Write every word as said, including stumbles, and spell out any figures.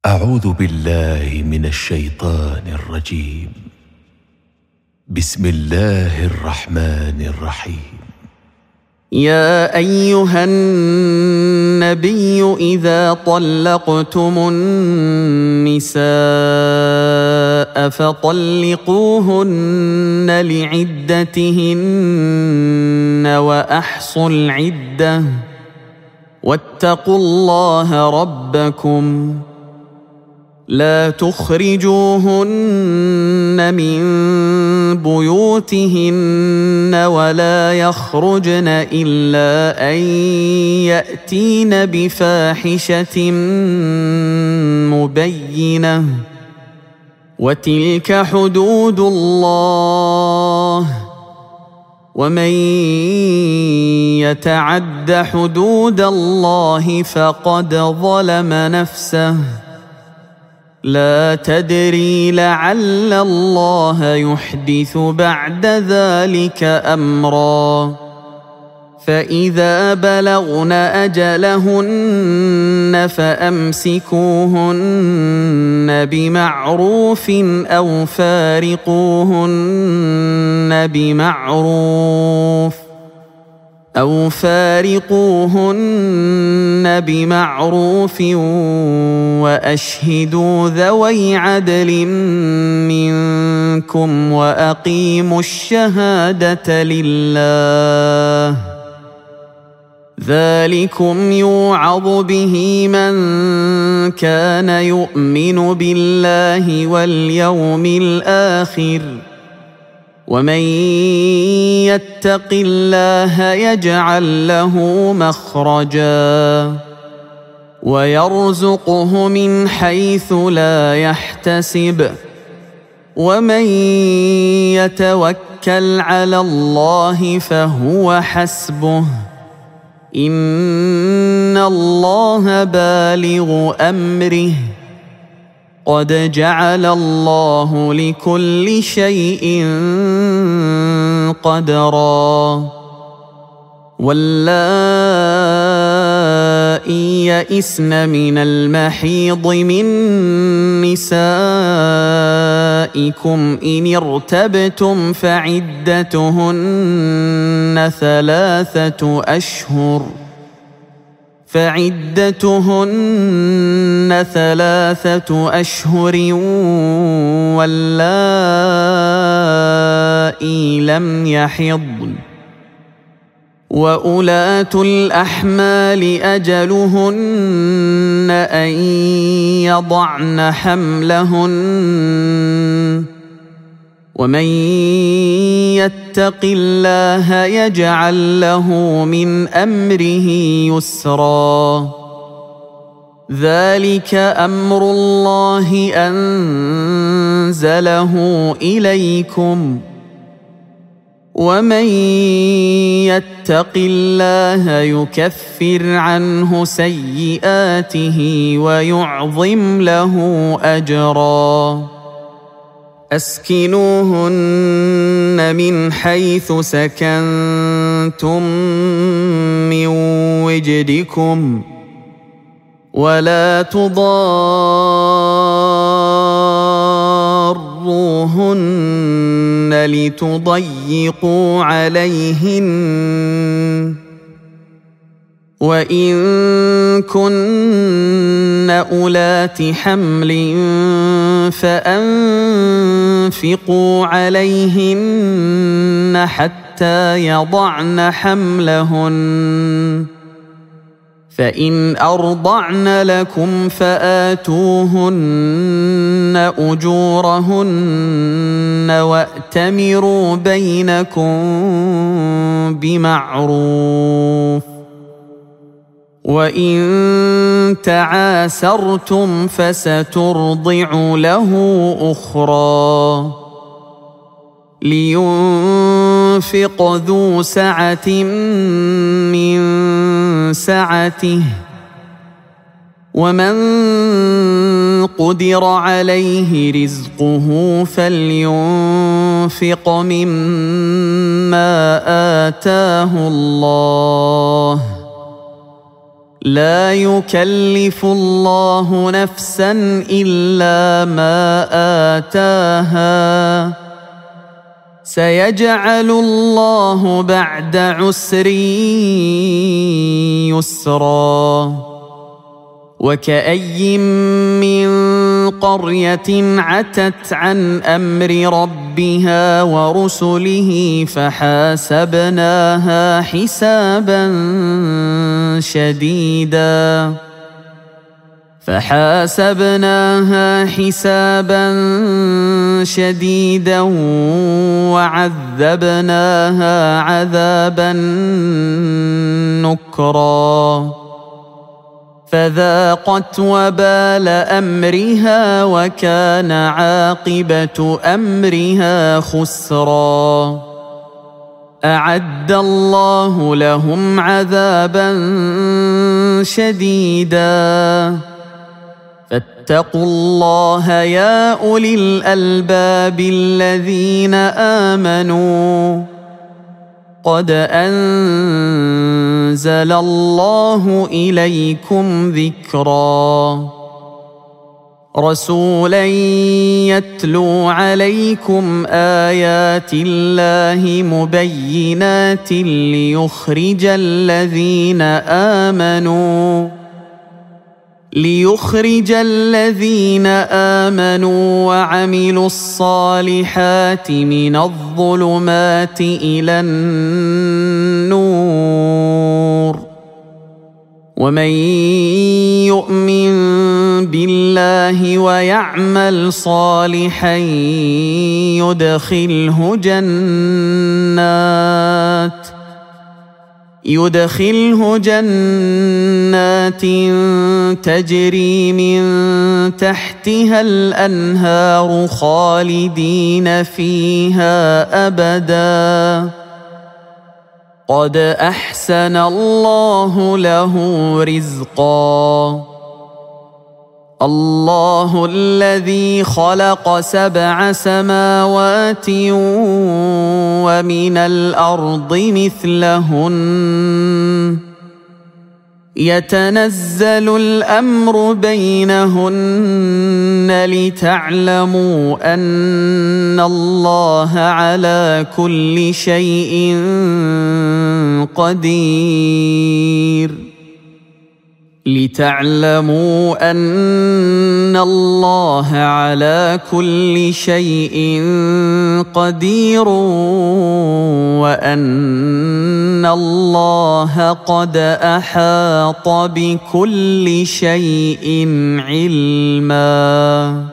أعوذ بالله من الشيطان الرجيم. بسم الله الرحمن الرحيم. يا أيها النبي إذا طلقتم النساء فطلقوهن لعدتهن وأحصوا العدة واتقوا الله ربكم لا تخرجوهن من بيوتهن ولا يخرجن إلا أن يأتين بفاحشة مبينة وتلك حدود الله ومن يتعد حدود الله فقد ظلم نفسه لا تدري لعل الله يحدث بعد ذلك أمرا فإذا بلغن أجلهن فأمسكوهن بمعروف أو فارقوهن بمعروف أو فارقوهن بمعروف وأشهدوا ذوي عدل منكم وأقيموا الشهادة لله ذلكم يوعظ به من كان يؤمن بالله واليوم الآخر ومن يتق الله يجعل له مخرجا ويرزقه من حيث لا يحتسب ومن يتوكل على الله فهو حسبه إن الله بالغ أمره قد جعل الله لكل شيء قدرا واللائي يئسن من المحيض من نسائكم إن ارتبتم فعدتهن ثلاثة أشهر فعدتهن ثلاثة أشهر واللائي لم يحضن وأولاة الأحمال أجلهن أن يضعن حملهن ومن يتق الله يجعل له من أمره يسرا ذلك أمر الله أنزله إليكم ومن يتق الله يكفر عنه سيئاته ويعظم له أجرا أسكنوهن من حيث سكنتم من وجدكم ولا تضاروهن لتضيقوا عليهن وإن كن أولات حمل فأنفقوا عليهن حتى يضعن حملهن فإن أرضعن لكم فآتوهن أجورهن وأتمروا بينكم بمعروف وإن تعاسرتم فسترضع له أخرى لينفق ذو سعة من سعته ومن قدر عليه رزقه فلينفق مما آتاه الله لا يكلف الله نفسا إلا ما آتاها سيجعل الله بعد عسر يسرا وكأي من قرية عتت عن أمر ربها ورسله فحاسبناها حسابا شديدا فحاسبناها حسابا شديدا وعذبناها عذابا نكرا فذاقت وبال أمرها وكان عاقبة أمرها خسرا أعد الله لهم عذابا شديدا فاتقوا الله يا أولي الألباب الذين آمنوا قد أنزل الله إليكم ذكرا رسولا يتلو عليكم آيات الله مبينات ليخرج الذين آمنوا ليخرج الذين آمنوا وعملوا الصالحات من الظلمات إلى النور ومن يؤمن بالله ويعمل صالحا يدخله جنات يدخله جنات تجري من تحتها الأنهار خالدين فيها أبدا قد أحسن الله له رزقا الله الذي خلق سبع سماوات ومن الأرض مثلهن يتنزل الأمر بينهن لتعلموا أن الله على كل شيء قدير لتعلموا أن الله على كل شيء قدير وأن الله قد أحاط بكل شيء علما.